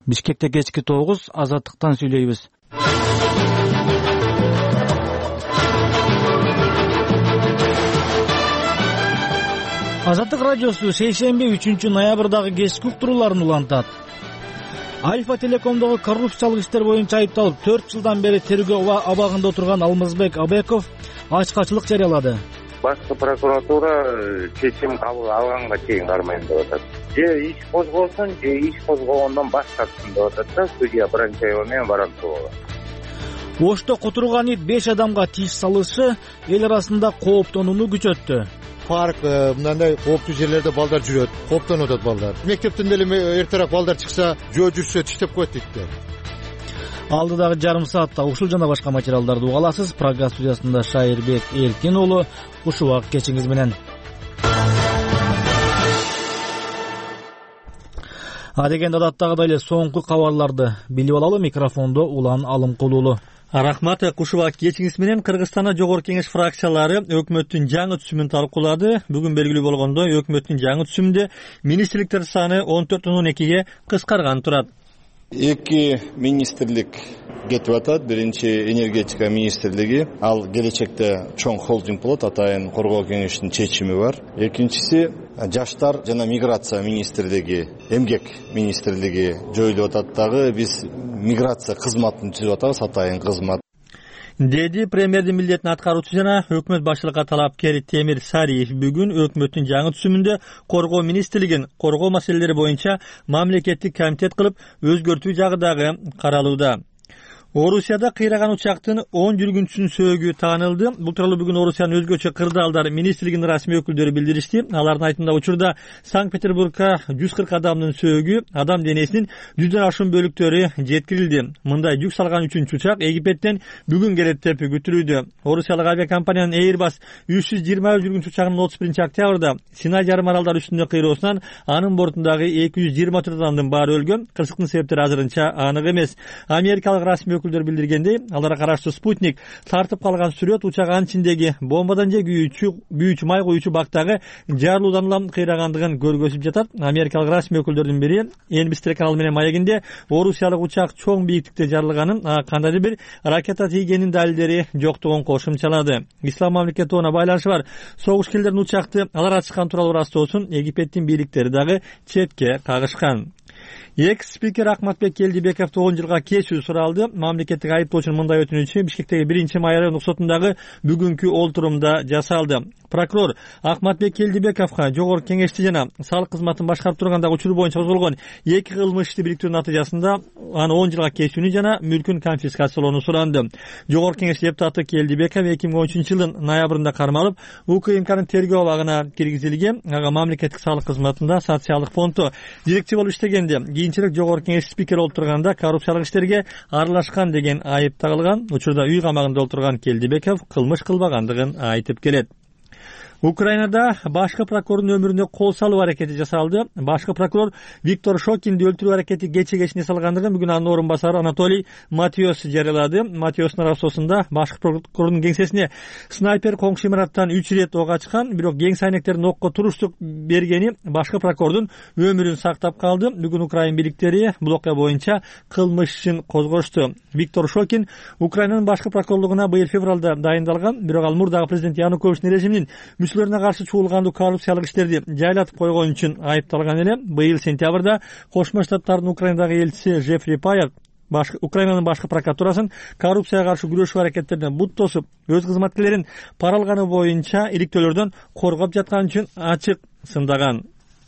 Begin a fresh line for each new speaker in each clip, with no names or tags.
Бишкекте кечки 9 Азаттыктан сүйлөйбүз. Азаттык радиосу шейшемби 3-ноябрдагы кечки уктурууларын улантат. Альфа Телекомдогу коррупциялык иштер боюнча айыпталып 4 жылдан бери тергөө абагында отурган Алмазбек Абеков ачкачылык жарыялады.
Башкы прокуратура чечим кабыл алганга чейин кармайм деп атат. Же иш козголсун, же иш козгогондон баш тартсын деп атат да судья Бранчаева менен Барантова.
Ошто которган ит 5 адамга тиш салышы эл арасында кооптонууну күчөттү.
Парк мындай кооптуу жерлерде балдар жүрөт, кооптонуп атат балдар. Мектептен деле эртерээк балдар чыкса, жөө жүрсө тиштеп коет дейт.
Алдыдагы жарым саатта ушул жана башка материалдарды уга аласыз. Программа студиясында Шайырбек Эркин уулу. Ушубак кечиңиз менен. Адегенде адаттагыдай эле соңку кабарларды билип алалы. Микрофондо Улан Алымкулуулу.
Рахмат. Кушубак кечиңиз менен. Кыргызстанда Жогорку Кеңеш фракциялары өкмөттүн жаңы түзүмүн талкуулады. Бүгүн белгилүү болгондой, өкмөттүн жаңы түзүмүндө министрликтер саны 14-12ге кыскарган турат.
Эки министрлик кетип атат. Биринчи энергетика министрлиги, ал келечекте чоң холдинг болот, атайын Коргоо кеңештин чечими бар. Экинчиси жаштар жана миграция министрлиги, эмгек министрлиги жоюлуп атат дагы. Биз миграция кызматын түзүп атабыз, атайын кызмат.
Деди премьердин милдетин аткаруучу жана өкмөт башчылыкка талапкер Темир Сариев бүгүн өкмөттүн жаңы түзүмүндө коргоо министрлигин коргоо маселелери боюнча мамлекеттик комитет кылып өзгөртүү жагы дагы каралууда. Орусияда кыйраган учактын 10 жүргүнчүсүнүн сөөгү таанылды. Бул тууралуу бүгүн Орусиянын өзгөчө кырдаалдар министрлигинин расмий өкүлдөрү билдиришти. Алардын айтымында учурда Санкт-Петербургка 140 адамдын сөөгү, адам денесинин 100дөн ашуун бөлүктөрү жеткирилди. Мындай жүк салган 3-үчү учак Египеттен бүгүн келет деп күтүлүүдө. Орусиялык авиакомпаниянын Airbus 320 жүргүнчү учагынын 31-октябрда Синай жарым аралдары үстүндө кыйроосунан анын бортундагы 224 адамдын баары өлгөн. Кырсыктын себептери азырынча анык эмес. Америкалык расмий өкүлдөр билдиргендей, аларга караштуу Спутник тартып калган сүрөт учагынын ичиндеги бомбадан же күйүүчү май куюучу бактагы жарылуудан улам кыйрагандыгын көргөзүп жатат. Америкалык расмий өкүлдөрдүн бири NBC телеканалы менен маегинде орусиялык учак чоң бийиктикте жарылганын, кандайдыр бир ракета тийгенин далилдери жоктугун кошумчалады. Ислам мамлекети она байланышы бар согушкерлердин учакты алар ачкан тууралуу ырастоосун Египеттин бийликтери дагы четке кагышкан. Экс-спикер Ахматбек Келдибеков 9 жылга кечүү суралды. Мамлекеттик айыптоочунун мындай өтүнүчү Бишкектеги 1-май райондук сотундагы бүгүнкү олтурумда жасалды. Прокурор Ахматбек Келдибековго Жогорку Кеңешти жана салык кызматын башкарып тургандагы учур боюнча козголгон 2 кылмыш ишти бириктирүү натыйжасында аны 10 жылга кечүүнү жана мүлкүн конфискациялоону суранды. Жогорку Кеңеш депутаты Келдибеков 2013-жылдын ноябрында кармалып, УКМКнын тергөө абагына киргизилген. Ага мамлекеттик салык кызматында социалдык фонддо директор болуп иштегенде кийинчерээк Жогорку Кеңеш спикери болуп турганда коррупциялык иштерге аралашкан деген айып тагылган. Учурда үй камагында отурган Келдибеков кылмыш кылбагандыгын айтып келет. Украинада башкы прокурордун өмүрүнө кол салуу аракети жасалды. Башкы прокурор Виктор Шокинди өлтүрүү аракети кече-кечине салгандыгын бүгүн анын орун басары Анатолий Матиос жарыялады. Матиостун арабсоосунда башкы прокурордун кеңсесине снайпер коңшу имараттан 3 ирет ок ачкан, бирок кең сайнектердин окко туруштук бергени башкы прокурордун өмүрүн сактап калды. Бүгүн Украин бийликтери бул окуя боюнча кылмыш ишин козгошту. Виктор Шокин Украинанын башкы прокурорлугуна быйыл февралда дайындалган, бирок ал мурдагы президент Януковичтин режиминин мүчөлөрүнө каршы чуулгандуу коррупциялык иштерди жайлатып койгон үчүн айыпталган эле. Быйыл сентябрда Кошмо Штаттардын Украинадагы элчиси Жефри Паев Украинанын башкы прокуратурасын коррупцияга каршы күрөшүү аракеттерине бут тосуп, өз кызматкерлерин пара алганы боюнча иликтөөлөрдөн коргоп жаткан үчүн ачык сындаган.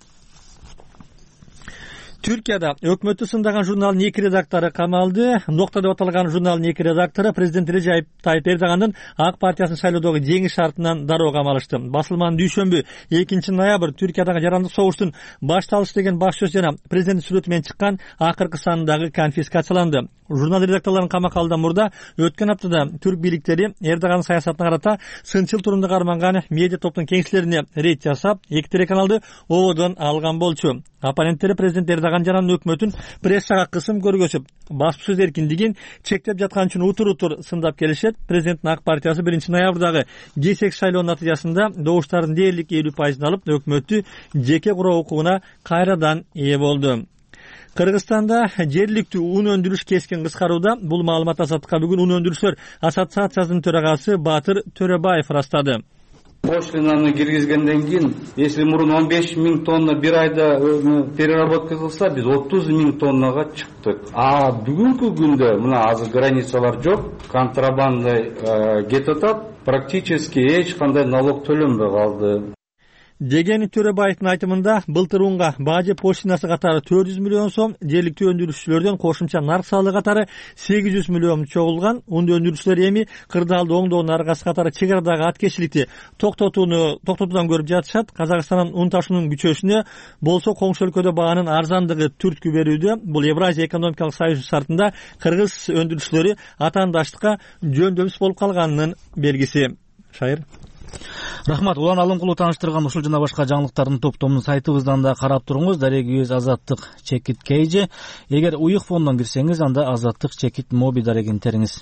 Түркияда өкмөттү сындаган журналдын 2 редактору камалды. Нокта деп аталган журналдын 2 редактору президент Режеп Тайып Эрдогандын ак партиясынын шайлоодогу жеңиш шартынан дароо камалышты. Басылманын дүйшөмбү 2-ноябрь Түркиядагы жарандык согуштун башталышы деген баш сөз жана президенттин сүрөтү менен чыккан акыркы сандагы конфискацияланды. Журнал редакторлорун камакка алуудан мурда өткөн аптада түрк бийликтери Эрдогандын саясатына карата сынчыл турумда карманган медиа топтун кеңселерине рейд жасап, 2 телеканалды ободон алган болчу. Оппоненттери президент Эрдоган жанагы өкмөтүн прессага кысым көргөзүп, баспасөз эркиндигин чектеп жаткан үчүн утур сындап келишет. Президенттин ак партиясы 1-ноябрдагы G8 шайлоонун натыйжасында добуштардын дээрлик 50% алып, өкмөттү жеке куруу укугуна кайрадан ээ болду. Кыргызстанда жергиликтүү ун өндүрүш кескин кыскарууда. Бул маалымат Азаттыкка бүгүн Ун өндүрүшчүлөр ассоциациясынын төрагасы Баатыр Төрөбаев ырастады.
Пошлинаны киргизгенден кийин, если мурун 15 000 тонна бир айда переработка кылса, биз 30 000 тоннага чыктык. А бүгүнкү күндө мына азыр границалар жок, контрабанда кетип атат, практически эч кандай налог төлөнбөй калды.
Деген Төрөбаевдин айтымында былтыр унга бажы поштинасы катары 400 миллион сом, жергиликтүү өндүрүшчүлөрдөн кошумча нарк салыгы катары 800 миллион чогулган. Унду өндүрүшчүлөр эми кырдаалды оңдоонун аркасы катары чек арадагы аткечиликти токтотуудан көрүп жатышат. Казакстандын ун ташуунун күчөшүнө болсо коңшу өлкөдө баанын арзандыгы түрткү берүүдө. Бул Евразия экономикалык союзу шартында кыргыз өндүрүшчүлөрү атаандаштыкка жөндөмсүз болуп калганынын белгиси. Шайыр.
Рахмат. Улан Алымкулов тааныштырган ушул жана башка жаңылыктардын топтомун сайтыбыздан да карап туруңуз. Дарегибиз Азаттык Чекит Кейжи. Эгер уюк фондон кирсеңиз, анда Азаттык Чекит Моби дарегин териңиз.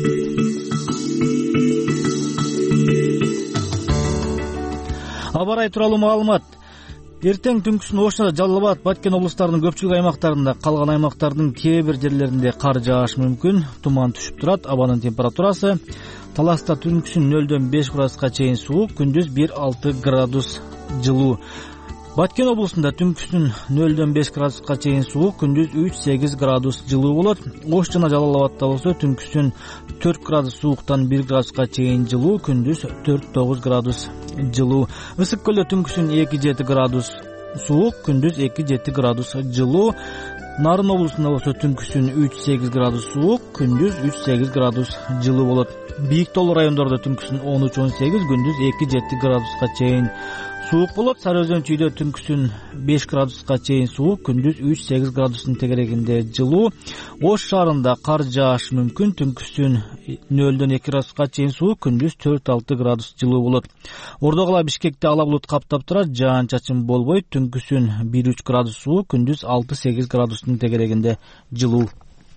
Аба ырайы тууралуу маалымат. Эртең түнкүсүн Ош жана Жалал Абад, Баткен облустарынын көпчүлүк аймактарында, калган аймактардын кээ бир жерлеринде кар жаашы мүмкүн, туман түшүп турат. Абанын температурасы Таласта түнкүсүн 0-5 градуска чейин суук, күндүз 1-6 градус жылуу. Баткен облусунда түнкүсүн 0-5 градуска чейин суук, күндүз 3-8 градус жылуу болот. Ош жана Жалал Абадта болсо түнкүсүн 4 градус сууктан 1 градуска чейин жылуу, күндүз 4-9 градус жылуу. Ысык көлдө түнкүсүн 2-7 градус суук, күндүз 2-7 градус жылуу. Нарын облусунда болсо түнкүсүн 3-8 градус суук, күндүз 3-8 градус жылуу болот. Бийик тоолуу райондордо түнкүсүн 13-18, күндүз 2-7 градуска чейин суук болот. Сары Өзөн чүйдө түнкүсүн 5 градуска чейин суук, күндүз 3-8 градустун тегерегинде жылуу. Ош шаарында кар жаашы мүмкүн, түнкүсүн 0-2 градуска чейин суук, күндүз 4-6 градус жылуу болот. Ордогула Бишкекте ала булут каптап турат, жаан-чачын болбойт, түнкүсүн 1-3 градус суук, күндүз 6-8 градустун тегерегинде жылуу.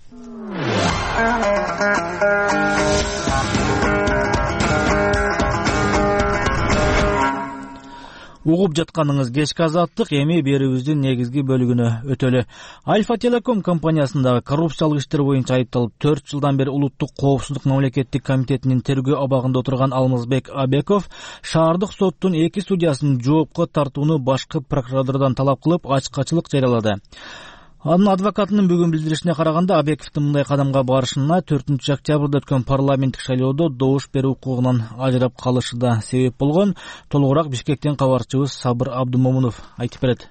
Угуп жатканыңыз кечки Азаттык, эми берүүбүздүн негизги бөлүгүнө өтөлү. Альфа Телеком компаниясындагы коррупциялык иштер боюнча айыпталып 4 жылдан бери Улуттук коопсуздук мамлекеттик комитетинин тергөө абагында отурган Алмазбек Абеков шаардык соттун 2 судьясын жоопко тартууну башкы прокуратурадан талап кылып, ачкачылык жарыялады. Анын адвокатынын бүгүн билдиришине караганда, Абековдун мындай кадамга барышына 4-октябрда өткөн парламенттик шайлоодо добуш берүү укугунан ажырап калышы да себеп болгон. Толугураак Бишкектен кабарчыбыз Сабыр Абдумомунов айтып берет.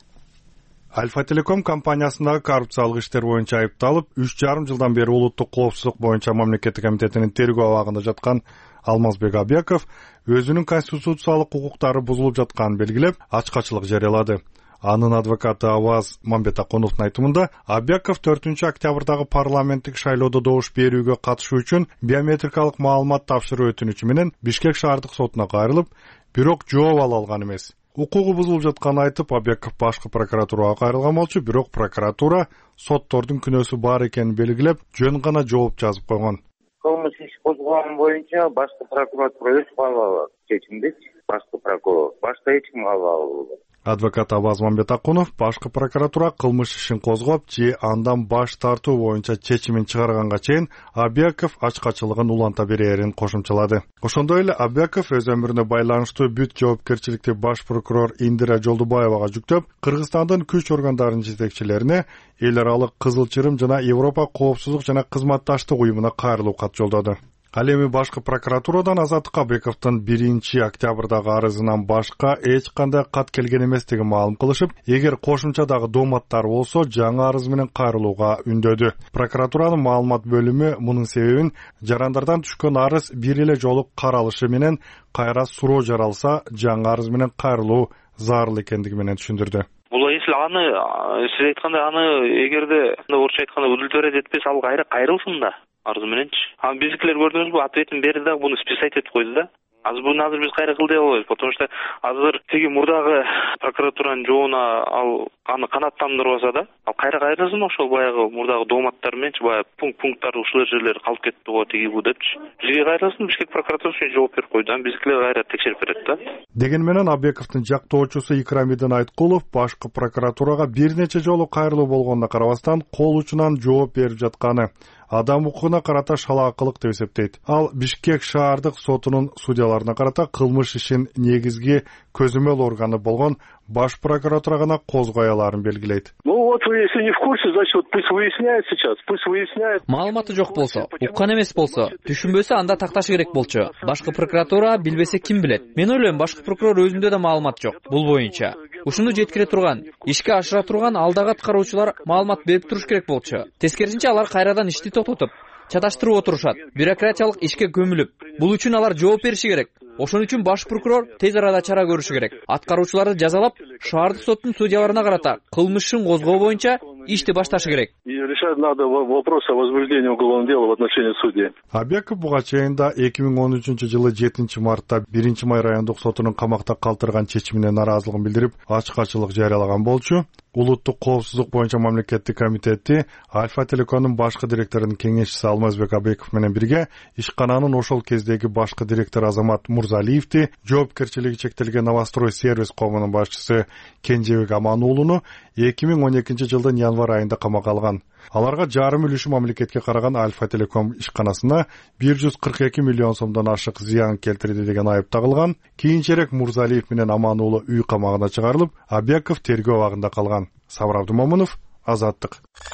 Альфа Телеком компаниясындагы коррупциялык иштер боюнча айыпталып, 3,5 жылдан бери Улуттук коопсуздук боюнча мамлекеттик комитетинин тергөө абагында жаткан Алмазбек Абеков өзүнүн конституциялык укуктары бузулуп жатканын белгилеп, ачкачылык жарыялады. Анын адвокаты Аваз Мамбетакуновдун айтымында, Абеков 4-октябрдагы парламенттик шайлоодо добуш берүүгө катышуу үчүн биометрикалык маалымат тапшыруу өтүнүчү менен Бишкек шаардык сотуна кайрылып, бирок жооп ала алган эмес. Укугу бузулуп жатканын айтып, Абеков башкы прокуратурага кайрылган болчу, бирок прокуратура соттордун күнөөсү бар экенин белгилеп, жөн гана жооп жазып койгон.
Кылмыш иш козгогон боюнча башкы прокуратура өз кабыл алат чечимди. Башкы прокурор башка эч ким кабыл албайт.
Адвокат Абаз Мамбетакунов башкы прокуратура кылмыш ишин козгоп, же андан баш тартуу боюнча чечимин чыгарганга чейин Абеков ачкачылыгын уланта берерин кошумчалады. Ошондой эле Абеков өз өмүрүнө байланыштуу бүт жоопкерчиликти баш прокурор Индира Жолдубаевага жүктөп, Кыргызстандын күч органдарынын жетекчилерине эл аралык Кызыл Чырым жана Европа коопсуздук жана кызматташтык уюмуна кайрылуу кат жолдоду. Ал эми башкы прокуратурадан Азаттык Абековдун 1-октябрдагы арызынан башка эч кандай кат келген эместиги маалым кылышып, эгер кошумчадагы дооматтар болсо, жаңы арыз менен кайрылууга үндөдү. Прокуратуранын маалымат бөлүмү мунун себебин жарандардан түшкөн арыз бир эле жолу каралышы менен кайра суроо жаралса, жаңы арыз менен кайрылуу зарыл экендиги менен түшүндүрдү.
Бул сиз айткандай эгерде орусча айтканда удовлетворять этпесе, ал кайра кайрылсын да. Арыз мененчи. Биздикилер көрдүңүзбү, ответин берди да, буну списать этип койду да. Буну азыр биз кайра кыл дей албайбыз, потому что азыр тиги мурдагы прокуратуранын жообуна ал аны канааттандырбаса да, ал кайрасын ошол баягы мурдагы дооматтар мененчи баягы пункттар ушул жерлер калып кетти го тиги бу депчи. Бизге кайрасын Бишкек прокуратурасы жооп берип койду, бизгилер кайра текшерип берет да.
Деген менен Абековдун жактоочусу Икрамидин Айткулов башкы прокуратурага бир нече жолу кайрылуу болгонуна карабастан кол учунан жооп берип жатканы адам укугуна карата шалаакылык деп эсептейт. Ал Бишкек шаардык сотунун судьяларына карата кылмыш ишин негизги көзөмөл органы болгон баш прокуратура гана козгой аларын белгилейт.
Вот вы если не в курсе, значит пусть выясняет сейчас, пусть выясняет.
Маалыматы жок болсо, уккан эмес болсо, түшүнбөсө анда такташ керек болчу. Башкы прокуратура билбесе ким билет? Мен ойлойм, башкы прокурор өзүндө да маалымат жок бул боюнча. Ушуну жеткире турган, ишке ашыра турган алдагы аткаруучулар маалымат берип туруш керек болчу. Тескерисинче алар кайрадан ишти тототуп, чаташтырып отурушат. Бюрократиялык ишке көмүлүп, бул үчүн алар жооп бериши керек. Ошон үчүн баш прокурор тез арада чара көрүшү керек. Аткаруучуларды жазалап, шаардык соттун судьяларына карата кылмышын козгоо боюнча ишти башташы керек.
И решать надо вопрос о возбуждении уголовного дела в отношении судьи.
Абеков буга чейин 2013-жылы 7-мартта 1-май райондук сотунун камакта калтырган чечимине нараазылыгын билдирип, ачык-ачык жарыялаган болчу. Улуттук коопсуздук боюнча мамлекеттик комитети Альфа Телекомдун башкы директорунун кеңешчиси Алмазбек Абеков менен бирге ишкананын ошол кездеги башкы директору Азамат Мурзалиевди, жоопкерчилиги чектелген Новострой сервис коомунун башчысы Кенжебек Амануулуну 2012-жылдын январь айында камакка алган. Аларга жарым үлүшү мамлекетке караган Альфа Телеком ишканасына 142 миллион сомдон ашык зыян келтирди деген айып тагылган. Кийинчерээк Мурзалиев менен Амануулу үй камагына чыгарылып, Абеков тергөө абагында калган. Сабыр Абдумомунов, Азаттык.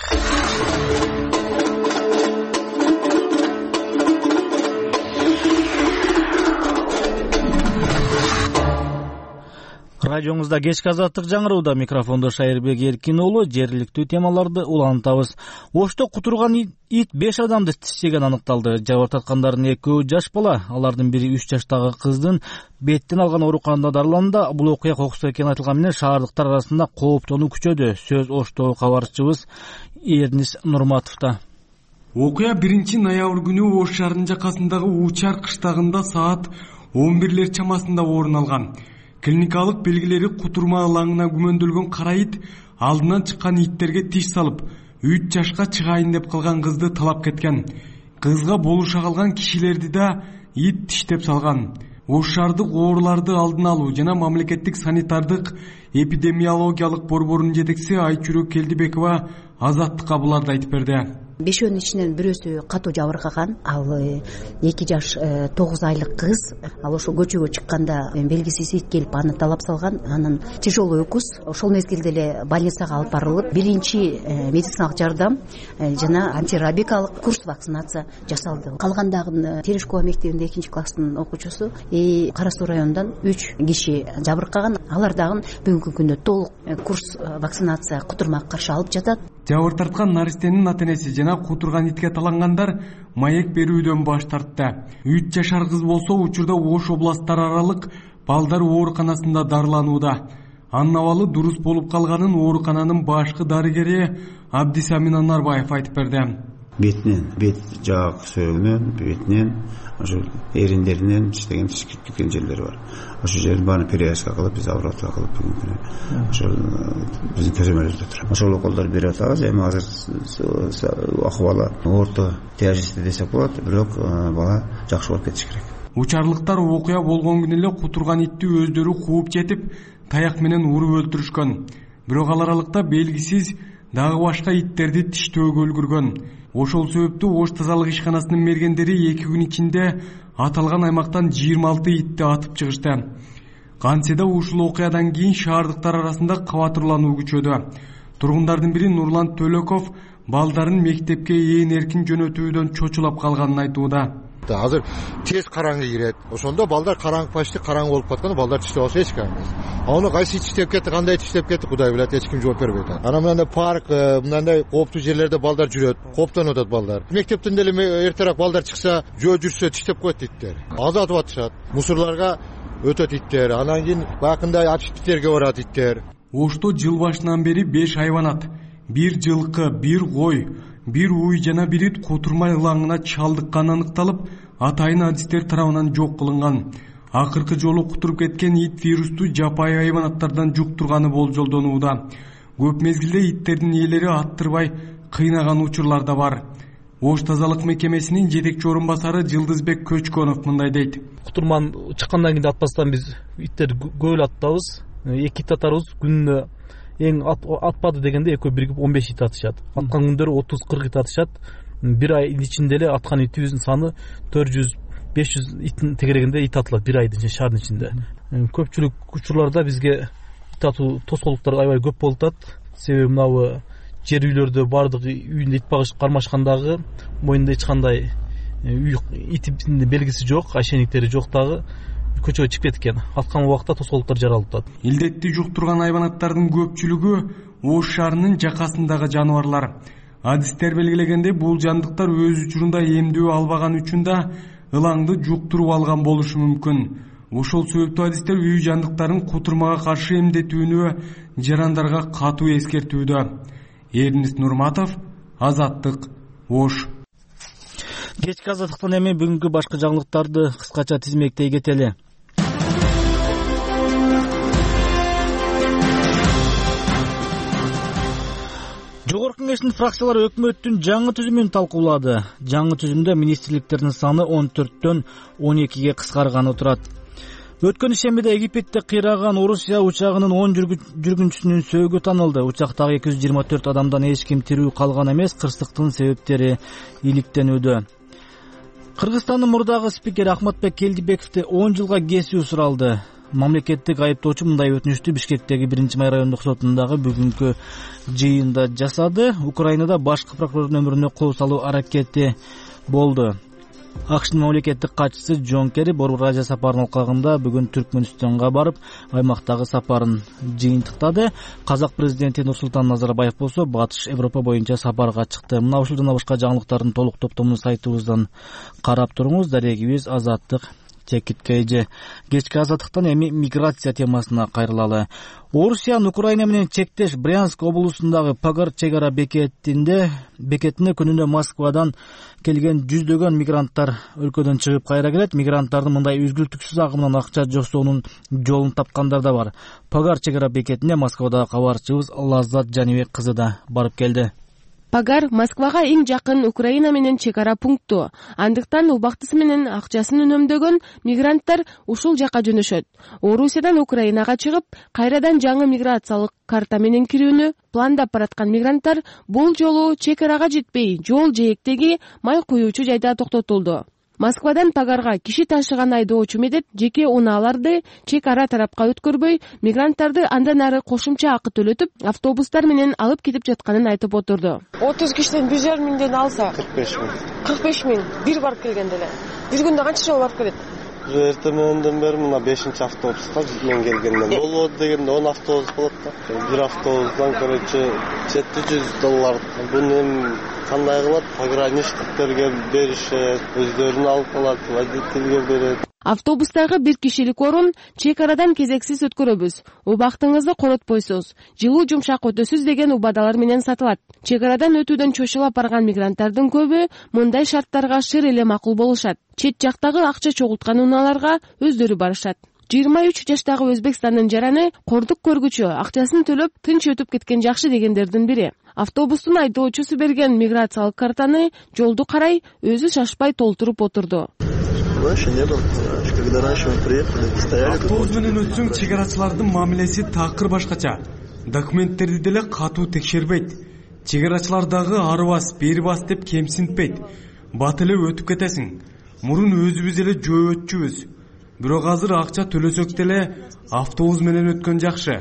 Радиоңузда кечки Азаттык жаңырууда, микрофондо Шайырбек Эркин уулу. Жергиликтүү темаларды улантабыз. Ошто кутурган ит 5 адамды тиштеген аныкталды. Жабыр тарткандардын 2 жаш бала, алардын бири 3 жаштагы кыздын беттен алган ооруканада дарыланды. Бул окуя кокусу экени айтылган менен шаардыктар арасында кооптонуу күчөдү. Сөз Ошто кабарчыбыз Эрнис Нурматовдо.
Окуя 1-ноябрь күнү Ош шаарынын жакасындагы Учар кыштагында саат 11 чамасында орун алган. Клиникалык белгилери кутурма алаңына күмөндөлгөн кара ит алдынан чыккан иттерге тиш салып, 3 жашка чыгайын деп калган кызды талап кеткен. Кызга болуша калган кишилерди да ит тиштеп салган. Ош шаардык ооруларды алдын алуу жана мамлекеттик санитардык эпидемиологиялык борборунун жетекчиси Айчүрөк Келдибекова Азаттыкка буларды айтып берди.
Бешөөнүн ичинен бирөөсү катуу жабыркаган, ал 2 жаш 9 айлык кыз. Ал ошо көчөгө чыкканда белгисиз ит келип аны талап салган. Анын тяжелый укус. Ошол мезгилде эле больницага алып барылып, биринчи медициналык жардам жана антирабикалык курс вакцинация жасалды. Калгандагы Терешкова мектебинде 2-класстын окуучусу Кара Суу районунан 3 киши жабыркаган. Алар дагы бүгүнкү күндө толук курс вакцинация кутурмага каршы алып жатат.
Жабыр тарткан наристенин ата-энеси жана кутурган итке талангандар маек берүүдөн баш тартты. 3 жашар кыз болсо учурда Ош областтары аралык балдар ооруканасында дарыланууда. Анын абалы дурус болуп калганын оорукананын башкы дарыгери Абдисамин Анарбаев айтып берди.
Бет жак сөөгүнөн, бетинен, ошо эриндеринен иштеген тишкирткен жерлери бар. Ошо жерин баарын перевязка кылып, биз обработка кылып бүгүн ошо биздин көзөмөлүбүздө турат. Ошол уколдорду берип атабыз. Эми азыр акыбалы орто тяжести десек болот, бирок бала жакшы болуп кетиш керек.
Учарлыктар окуя болгон күнү эле кутурган итти өздөрү кууп жетип, таяк менен уруп өлтүрүшкөн. Бирок ал аралыкта белгисиз дагы башка иттерди тиштөөгө үлгүргөн. Ошол себептүү Ош тазалык ишканасынын мергендери 2 күн ичинде аталган аймактан 26 итти атып чыгышты. Кантсе да ушул окуядан кийин шаардыктар арасында кабатырлануу күчөдү. Тургундардын бири Нурлан Төлөков балдарын мектепке ээн эркин жөнөтүүдөн чочулап калганын айтууда.
Азыр тез караңгы кирет. Ошондо балдар караңгы почти караңгы болуп катканда балдар тиштеп алса эч кандай эмес. Аны кайсы тиштеп кетти, кандай тиштеп кетти, Кудай билет, эч ким жооп бербейт. Ана мындай парк, мындай кооптуу жерлерде балдар жүрөт, кооптонуп атат балдар. Мектептен деле эртерээк балдар чыкса, жөө жүрсө тиштеп коет иттер. Азатып атышат. Мусорларга өтөт иттер. Анан кийин бакында общепиттерге барат иттер.
Ошто жыл башынан бери 5 хайванат, 1 жылкы, 1 кой, 1 уй жана 1 ит кутурма ылаңына чалдыкканы аныкталып, атайын адистер тарабынан жок кылынган. Акыркы жолу кутуруп кеткен ит вирусту жапайы хайванаттардан жуктурганы болжолдонууда. Көп мезгилде иттердин ээлери аттырбай кыйнаган учурлар да бар. Ош тазалык мекемесинин жетекчи орун басары Жылдызбек Көчкөнов мындай дейт.
Кутурман чыккандан кийин атпастан биз иттерди көп эле аттабыз. 2 ит атарбыз. Күнүнө эң атпады дегенде экөө биригип 15 ит атышат. Аткан күндөрү 30-40 ит атышат. Бир айдын ичинде эле аткан итибиздин саны 400-500 иттин тегерегинде ит атылат бир айдын ичинде, шаардын ичинде. Көпчүлүк учурларда бизге ит атуу тоскоолдуктар аябай көп болуп атат. Себеби мынабы жер үйлөрдө бардыгы үйүндө ит багыш кармашкандагы моюнда эч кандай итин белгиси жок, ошейниктери жок дагы көчөгө чыгып кеткен. Аткан убакта тоскоолдуктар жаралып атат.
Илдетти жуктурган хайванаттардын көпчүлүгү Ош шаарынын жакасындагы жаныбарлар. Адистер белгилегенде бул жандыктар өз учурунда эмдөө албаган үчүн да ылаңды жуктуруп алган болушу мүмкүн. Ошол себептүү адистер үй жандыктарын кутурмага каршы эмдетүүнү жарандарга катуу эскертүүдө. Эрнис Нурматов, Азаттык, Ош.
Кечки азаттыктан эми бүгүнкү башка жаңылыктарды кыскача тизмектей кетели. Жогорку Кеңештин фракциялары өкмөттүн жаңы түзүмүн талкуулады. Жаңы түзүмдө министрликтердин саны 14төн 12ге кыскарганы турат. Өткөн шембиде Египетте кыйраган Орусия учагынын 10 жүргүнчүсүнүн сөөгү танылды. Учактагы 224 адамдан эч ким тирүү калган эмес, кырсыктын себептери иликтенүүдө. Кыргызстандын мурдагы спикери Ахматбек Келдибековди 10 жылга кесүү суралды. Мамлекеттик айыптоочу мындай өтүнүштү Бишкектеги 1-Майра райондук сотундагы бүгүнкү жыйында жасады. Украинада башкы прокурордун өмүрүнө кол салуу аракети болду. АКШтын мамлекеттик катчысы Джон Керри Борбор Азия сапарынын алкагында бүгүн Түркмөнстанга барып, аймактагы сапарын жыйынтыктады. Казак президенти Нурсултан Назарбаев болсо Батыш Европа боюнча сапарга чыкты. Мына ушул жана башка жаңылыктардын толук топтомун сайтыбыздан карап туруңуз. Дарегибиз Азаттык Чекиткейже. Кечки азаттыктан эми миграция темасына кайрылалы. Орусиянын Украина менен чектеш Брянск облусундагы Пагар чек ара бекетине күнүнө Москвадан келген жүздөгөн мигранттар өлкөдөн чыгып кайра келет. Мигранттардын мындай үзгүлтүксүз агымынан акча жоксоонун жолун тапкандар да бар. Пагар чек ара бекетине Москвадагы кабарчыбыз Лаззат Жанибек кызы да барып келди.
Пагар Москвага эң жакын Украина менен чек ара пункту. Андыктан убактысы менен акчасын үнөмдөгөн мигранттар ушул жака жөнөшөт. Орусиядан Украинага чыгып, кайрадан жаңы миграциялык карта менен кирүүнү пландап бараткан мигранттар бул жолу чек арага жетпей, жол жээктеги май куюучу жайда токтотулду. Москвадан Пагарга киши ташыган айдоочу Медет жеке унааларды чек ара тарапка өткөрбөй, мигранттарды андан ары кошумча акы төлөтүп, автобустар менен алып кетип жатканын айтып отурду.
30 кишиден 1,5 миңден алса
45 миң.
45 миң бир барып келгенде эле. Бир күндө канча жолу барып келет?
Эртеменден бери мына 5-чи автобуска мен келгенден болот дегенде 10 автобус болот да. Бир автобустан короче $700. Буну кандай кылат? Пограничниктерге беришет, өздөрүнө алып калат, водительге берет.
Автобустагы бир кишилик орун чек арадан кезексиз өткөрөбүз. Убактыңызды коротпойсуз, жылуу жумшак өтөсүз деген убадалар менен сатылат. Чек арадан өтүүдөн чочулап барган мигранттардын көбү мындай шарттарга шыр эле макул болушат. Чет жактагы акча чогулткан унааларга өздөрү барышат. 23 жаштагы Өзбекстандын жараны кордук көргүчү акчасын төлөп тынч өтүп кеткен жакшы дегендердин бири. Автобустун айдоочусу берген миграциялык картаны жолду карай өзү шашпай толтуруп отурду.
Автобус менен өтсөң чек арачылардын мамилеси такыр башкача. Документтерди деле катуу текшербейт. Чек арачылардагы ары бас, бери бас деп кемсинтпейт. Бат эле өтүп кетесиң. Мурун өзүбүз эле жөө өтчүбүз. Бирок азыр акча төлөсөк деле автобус менен өткөн жакшы.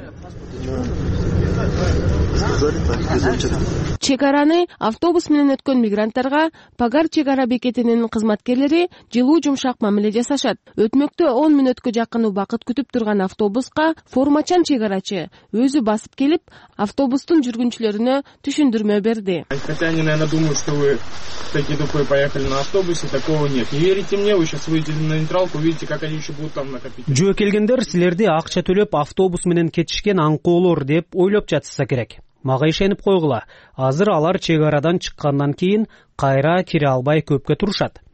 Чек араны автобус менен өткөн мигранттарга Пагар чек ара бекетинин кызматкерлери жылуу жумшак мамиле жасашат. Өтмөктө 10 мүнөткө жакын убакыт күтүп турган автобуска формачан чек арачы өзү басып келип, автобустун жүргүнчүлөрүнө түшүндүрмө берди.
Хотя они, наверное, думают, что вы такие тупые поехали на автобусе, такого нет. Не верите мне, вы сейчас выйдете на нейтралку, увидите, как они еще будут там накопить.
Жөө келгендер силерди акча төлөп автобус менен кетишкен аңкоолор деп ойлоп жатышса керек. Мага ишенип койгула. Азыр алар чек арадан чыккандан кийин кайра кире албай көпкө турушат.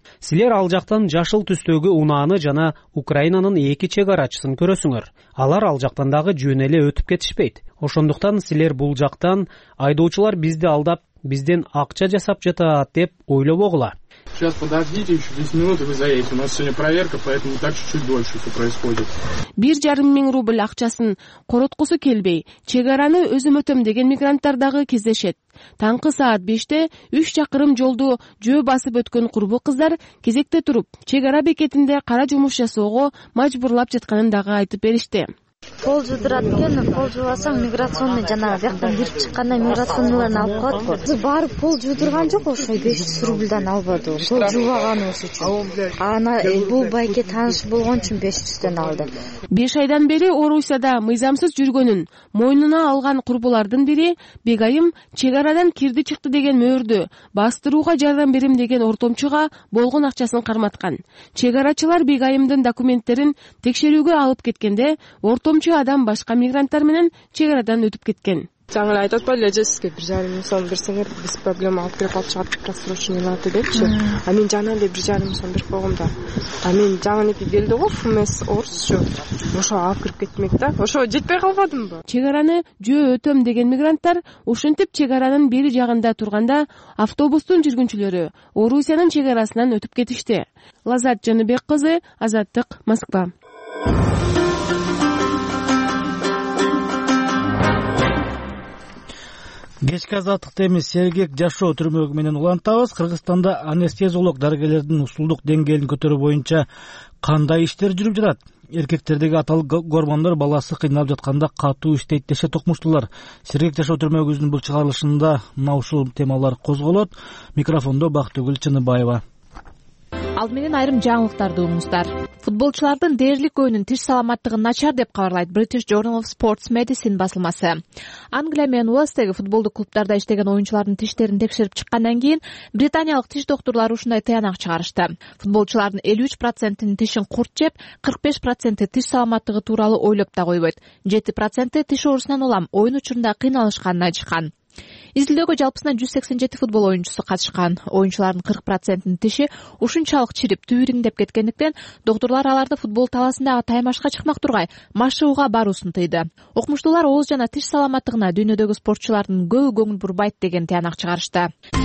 Силер ал жактан жашыл түстөгү унааны жана Украинанын 2 чек арачысын көрөсүңөр. Алар ал жактан дагы жөн эле өтүп кетишпейт. Ошондуктан силер бул жактан айдоочулар бизди алдап, бизден акча жасап жатат деп ойлобогула.
Сейчас подождите, еще 10 минут, и вы заедете. У нас сегодня проверка, поэтому так чуть-чуть дольше все происходит.
1,5 миң рубль акчасын короткусу келбей, чек араны өзүм өтөм деген мигранттар дагы кездешет. Таңкы саат 5-те 3 чакырым жолду жөө басып өткөн курбу кыздар кезекте туруп, чек ара бекетинде кара жумуш жасоого мажбурлап жатканын дагы айтып беришти.
Пол жудурат экен, пол жубасаң миграционный жанагы бияктан кирип чыкканда миграционныйларын алып коет го. Биз барып пол жудурган жок, ошо 500 рубльдан албады. Пол жубаганыбыз үчүн. Ана бул байке тааныш болгон үчүн 500дөн алды.
5 айдан бери Орусияда мыйзамсыз жүргөнүн мойнуна алган курбулардын бири Бегайым чек арадан кирди чыкты деген мөөрдү бастырууга жардам берем деген ортомчуга болгон акчасын карматкан. Чек арачылар Бегайымдын документтерин текшерүүгө алып кеткенде ортомчу адам башка мигранттар менен чек арадан өтүп кеткен.
Жаңы айтып атпайлы эже сизге 1,5 миң сом берсеңер биз проблема алып келип алып чыгат просроченияларды депчи. А мен жаңы эле 1,5 миң сом берип койгом да. А мен жаңы эки келди го ФМС Орусчу. Ошо алып кирип кетмек да. Ошо жетпей калбадымбы?
Чек араны жөө өтөм деген мигранттар ушинтип чек аранын бери жагында турганда автобустун жүргүнчүлөрү Орусиянын чек арасынан өтүп кетишти. Лазат Жаныбек кызы, Азаттык, Москва.
Кечки азаттыкта эмес сергек жашоо түрмөгү менен улантабыз. Кыргызстанда анестезиолог дарыгерлердин усулдук деңгээлин көтөрүү боюнча кандай иштер жүрүп жатат? Эркектердеги аталык гормондор баласы кыйналып жатканда катуу иштейт дешет окумуштуулар. Сергек жашоо түрмөгүбүздүн бул чыгарылышында мына ушул темалар козголот. Микрофондо Бактыгүл Чыныбаева.
Ал менен айрым жаңылыктарды угуңуздар. Футболчулардын дээрлик көбүнүн тиш саламаттыгы начар деп кабарлайт British Journal of Sports Medicine басылмасы. Англия менен Уэльстеги футболдук клубтарда иштеген оюнчулардын тиштерин текшерип чыккандан кийин британиялык тиш доктурлары ушундай тыянак чыгарышты. Футболчулардын 53%-ин тишин курт жеп, 45% тиш саламаттыгы тууралуу ойлоп да койбойт. 7% тиш оорусунан улам оюн учурунда кыйналышканын айтышкан. Изилдөөгө жалпысынан 187 футбол оюнчусу катышкан. Оюнчулардын 40%-нин тиши ушунчалык чирип, түйүриңдеп кеткендиктен доктурлар аларды футбол талаасындагы таймашка чыкмак тургай машыгууга баруусун тыйды. Окумуштуулар ооз жана тиш саламаттыгына дүйнөдөгү спортчулардын көбү көңүл бурбайт деген тыянак чыгарышты.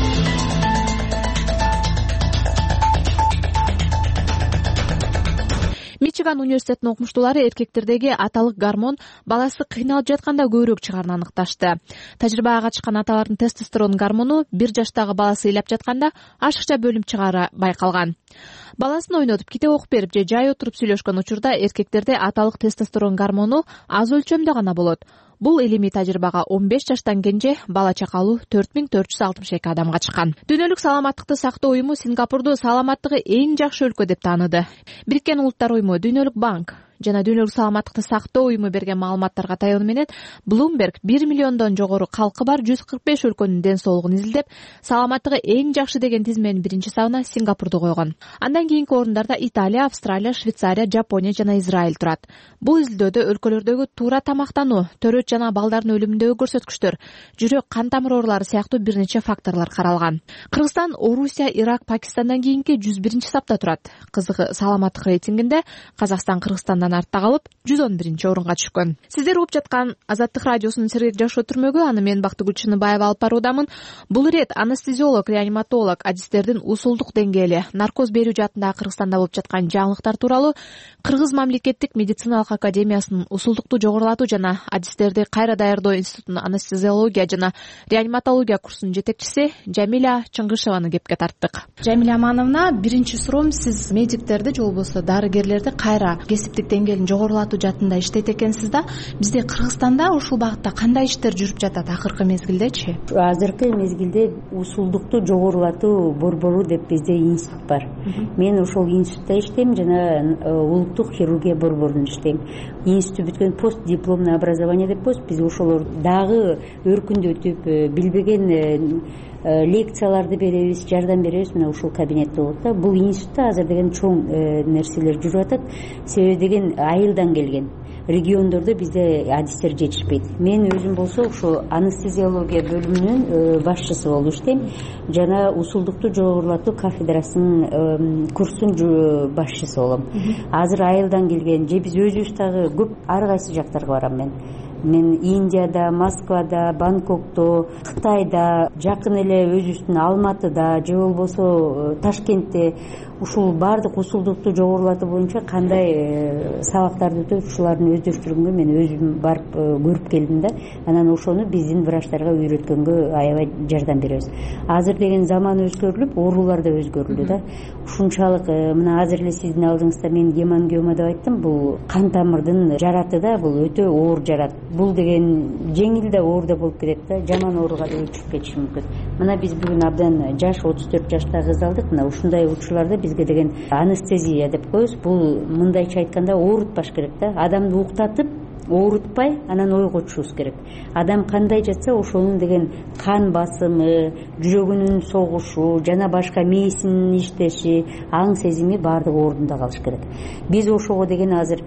Мичиган университетинин окумуштуулары эркектердеги аталык гормон баласы кыйналып жатканда көбүрөөк чыгаарын аныкташты. Тажрыйбага катышкан аталардын тестостерон гормону 1 жаштагы баласы ыйлап жатканда ашыкча бөлүнүп чыгаары байкалган. Баласын ойнотуп, китеп окуп берип же жай отуруп сүйлөшкөн учурда эркектерде аталык тестостерон гормону аз өлчөмдө гана болот. Бул илимий тажрыйбага 15 жаштан кенже бала чакалуу 4462 адамга чыккан. Дүйнөлүк саламаттыкты сактоо уюму Сингапурду саламаттыгы эң жакшы өлкө деп тааныды. Бириккен Улуттар уюму, Дүйнөлүк банк жана Дүйнөлүк саламаттыкты сактоо уюму берген маалыматтарга таянуу менен Bloomberg 1 миллиондон жогору калкы бар 145 өлкөнүн ден соолугун изилдеп, саламаттыгы эң жакшы деген тизменин биринчи сабына Сингапурду койгон. Андан кийинки орундарда Италия, Австралия, Швейцария, Жапония жана Израиль турат. Бул изилдөөдө өлкөлөрдөгү туура тамактануу, төрөт жана балдардын өлүмүндөгү көрсөткүчтөр, жүрөк, кан тамыр оорулары сыяктуу бир нече факторлор каралган. Кыргызстан, Орусия, Ирак, Пакистандан кийинки 101 сапта турат. Кызыгы, саламаттык рейтингинде Казакстан Кыргызстандан артта калып 111 орунга түшкөн. Сиздер угуп жаткан Азаттык радиосунун сергек жашоо түрмөгү, аны мен Бактыгүл Чыныбаева алып баруудамын. Бул ирет анестезиолог, реаниматолог, адистердин усулдук деңгээли, наркоз берүү жаатындагы Кыргызстанда болуп жаткан жаңылыктар тууралуу Кыргыз мамлекеттик медициналык академиясынын усулдукту жогорулатуу жана адистерди кайра даярдоо институтунун анестезиология жана реаниматология курсунун жетекчиси Жамиля Чыңгышеваны кепке тарттык.
Жамиля Амановна, биринчи суроом, сиз медиктерди же болбосо дарыгерлерди кайра кесиптик деңгээлин жогорулатуу жаатында иштейт экенсиз да. Бизде Кыргызстанда ушул багытта кандай иштер жүрүп жатат акыркы мезгилдечи?
Азыркы мезгилде усулдукту жогорулатуу борбору деп бизде институт бар. Мен ошол институтта иштейм жана улуттук хирургия борборунда иштейм. Институт бүткөн пост дипломный образование деп коебуз. Биз ошолор дагы өркүндөтүп, билбеген лекцияларды беребиз, жардам беребиз, мына ушул кабинетте болот да. Бул институтта азыр деген чоң нерселер жүрүп атат. Себеби деген айылдан келген региондордо бизде адистер жетишпейт. Мен өзүм болсо ушу анестезиология бөлүмүнүн башчысы болуп иштейм. Жана усулдукту жогорулатуу кафедрасынын курстун башчысы болом. Азыр айылдан келген же биз өзүбүз дагы көп ар кайсы жактарга барам мен Индияда, Москвада, Бангкокто, Кытайда, жакын эле өзүбүздүн Алматыда же болбосо Ташкентте ушул баардык усулдукту жогорулатуу боюнча кандай сабактарды өтөп ушулардын өздөштүргөнгө мен өзүм барып көрүп келдим да. Анан ошону биздин врачтарга үйрөткөнгө аябай жардам беребиз. Азыр деген заман өзгөрүлүп, оорулар да өзгөрүлдү да. Ушунчалык мына азыр эле сиздин алдыңызда мен гемангиома деп айттым. Бул кан тамырдын жараты да, бул өтө оор жарат. Бул деген жеңил да оор да болуп кетет да, жаман ооруга да өтүп кетиши мүмкүн. Мына биз бүгүн абдан жаш 34 жаштагы кыз алдык. Мына ушундай учурларда бизге деген анестезия деп коебуз. Бул мындайча айтканда оорутпаш керек да. Адамды уктатып, оорутпай, анан ойго түшүбүз керек. Адам кандай жатса, ошонун деген кан басымы, жүрөгүнүн согушу жана башка мээсинин иштеши, аң сезими баардыгы ордунда калыш керек. Биз ошого деген азыр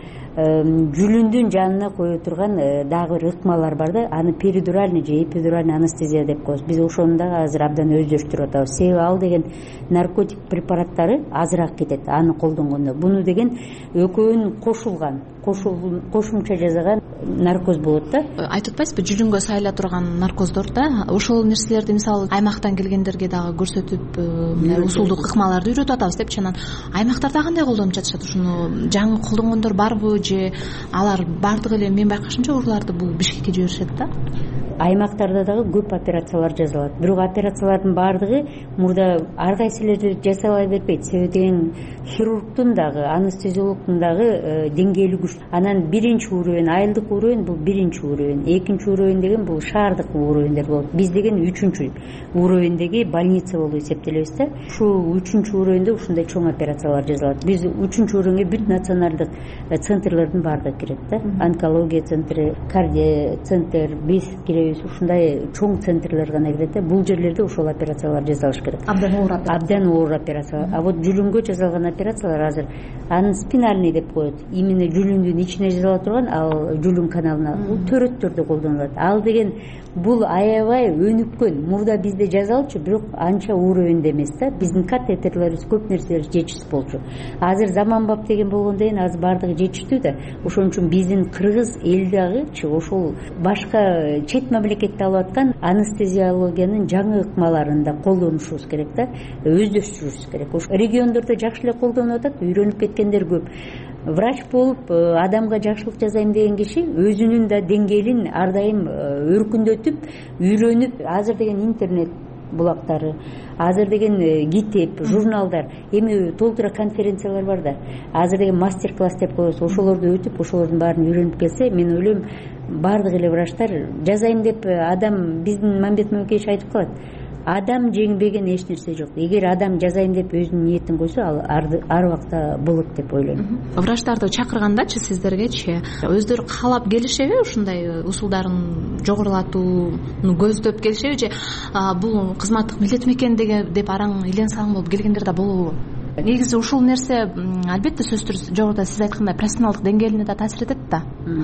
жүлүндүн жанына кое турган дагы бир ыкмалар бар да. Аны перидуральный же эпидуральный анестезия деп коебуз. Биз ошону дагы азыр абдан өздөштүрүп атабыз. Себеби ал деген наркотик препараттары азыраак кетет аны колдонгондо. Буну деген экөөнүн кошулган, кошумча жасаган наркоз болот да.
Айтып атпайсызбы, жүлүнгө сайыла турган наркоздор да. Ошол нерселерди мисалы аймактан келгендерге дагы көрсөтүп, усулдук ыкмаларды үйрөтүп атабыз депчи. Анан аймактарда кандай колдонуп жатышат? Ушуну жаңы колдонгондор барбы же алар баардыгы эле мен байкашымча урууларды бул Бишкекке жиберишет да? Аймактарда дагы көп операциялар жасалат. Бирок операциялардын баардыгы мурда ар кайсылары жасала бербейт. Себеби деген хирургдун дагы, анестезиологдун дагы деңгээли күчтүү. Анан биринчи уровень, айылдык уровень бул биринчи уровень, экинчи уровень деген бул шаардык уровеньдер болот. Биз деген үчүнчү уровеньдеги больница болуп эсептелебиз да. Ушул үчүнчү уровеньде ушундай чоң операциялар жасалат. Биз үчүнчү уровеньге бүт националдык центрлердин баардыгы кирет да. Онкология центри, кардио центр, биз киребиз. Ушундай чоң центрлер гана кирет да. Бул жерлерде ошол операциялар жасалыш керек. Абдан оор операция. А вот жүлүнгө жасалган операциялар азыр анын спинальный деп коет. Именно жүлүндүн ичине жасала турган, ал жүлүн каналына бул төрөттөрдө колдонулат. Ал деген бул аябай өнүккөн. Мурда бизде жасалчу, бирок анча уровеньде эмес да. Биздин катетерлерибиз көп нерселер жетишсиз болчу. Азыр заманбап деген болгондон кийин азыр баардыгы жетиштүү да. Ошон үчүн биздин кыргыз эл дагычы ошол башка чет мамлекетте алып аткан анестезиологиянын жаңы ыкмаларын да колдонушубуз керек да. Өздөштүрүшүбүз керек. Ошо региондордо жакшы эле колдонуп атат, үйрөнүп кеткендер көп. Врач болуп адамга жакшылык жасайм деген киши өзүнүн да деңгээлин ар дайым өркүндөтүп, үйрөнүп, азыр деген интернет булактары, азыр деген китеп, журналдар, эми толтура конференциялар бар да. Азыр деген мастер-класс деп коебуз. Ошолорду өтүп, ошолордун баарын үйрөнүп келсе, мен ойлойм баардык эле врачтар жасайм деп адам биздин Мамбет Мөңкеевич айтып калат. Адам жеңбеген эч нерсе жок. Эгер адам жазайм деп өзүнүн ниетин койсо, ал ар убакта болот деп ойлойм. Врачтарды чакыргандачы сиздергечи өздөрү каалап келишеби? Ушундай усулдарын жогорулатууну көздөп келишеби же бул кызматтык милдет мекен деп араң илен салың болуп келгендер да болобу? Негизи ушул нерсе албетте сөзсүз жогоруда сиз айткандай профессионалдык деңгээлине да таасир этет да.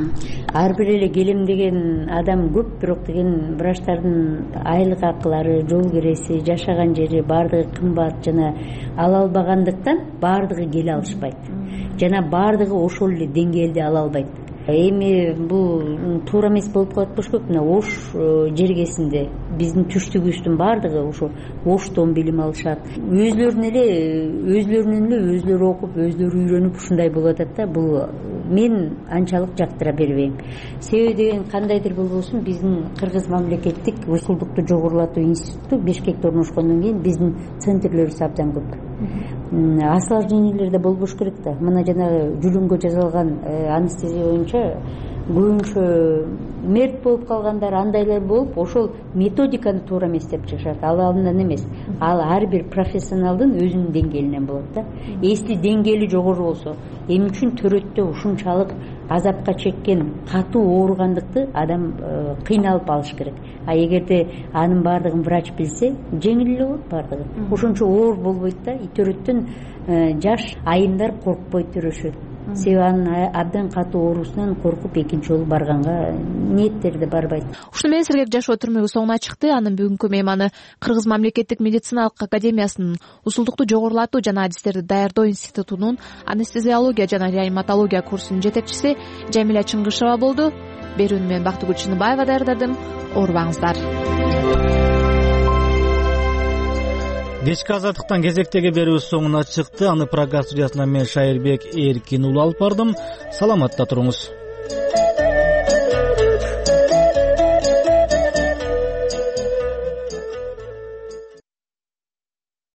Ар бир эле келем деген адам көп, бирок деген врачтардын айлык акылары, жол киреси, жашаган жери баардыгы кымбат жана ала албагандыктан баардыгы келе алышпайт. Жана баардыгы ошол эле деңгээлде ала албайт. Эми бул туура эмес болуп калат болуш керек. Мына Ош жергесинде биздин түштүгүбүздүн баардыгы ошо Оштон билим алышат. Өзлөрүнүн эле өзлөрү окуп, өзлөрү үйрөнүп ушундай болуп атат да. Бул мен анчалык жактыра бербейм. Себеби деген кандайдыр болбосун биздин Кыргыз мамлекеттик усулдукту жогорулатуу институту Бишкекте орношкондон кийин биздин центрлерибиз абдан көп. Осложнениялер да болбош керек да. Мына жанагы жүлүнгө жасалган анестезия боюнча көбүнчө мерт болуп калгандар, андайлар болуп, ошол методиканы туура эмес деп чыгышат. Ал андан эмес. Ал ар бир профессионалдын өзүнүн деңгээлинен болот да. Эсли деңгээли жогору болсо, эмне үчүн төрөттө ушунчалык
азапка чеккен, катуу ооругандыкты адам кыйналып алыш керек. А эгерде анын баардыгын врач билсе, жеңил эле болот баардыгы. Ошончо оор болбойт да, итөрөттөн жаш айымдар коркпой жүрүшөт. Себеби анын абдан катуу оорусунан коркуп экинчи жолу барганга ниеттери да барбайт.
Ушуну менен Сергек жашоо түрмөгү соңуна чыкты. Анын бүгүнкү мейманы Кыргыз мамлекеттик медициналык академиясынын усулдукту жогорулатуу жана адистерди даярдоо институтунун анестезиология жана реаниматология курсунун жетекчиси Жамиля Чыңгышева болду. Берүүнү мен Бактыгүл Чыныбаева даярдадым. Оорубаңыздар.
Кечки азаттыктан кезектеги берүү соңуна чыкты. Аны программа студиясынан мен Шайырбек Эркин уулу алып бардым. Саламатта туруңуз.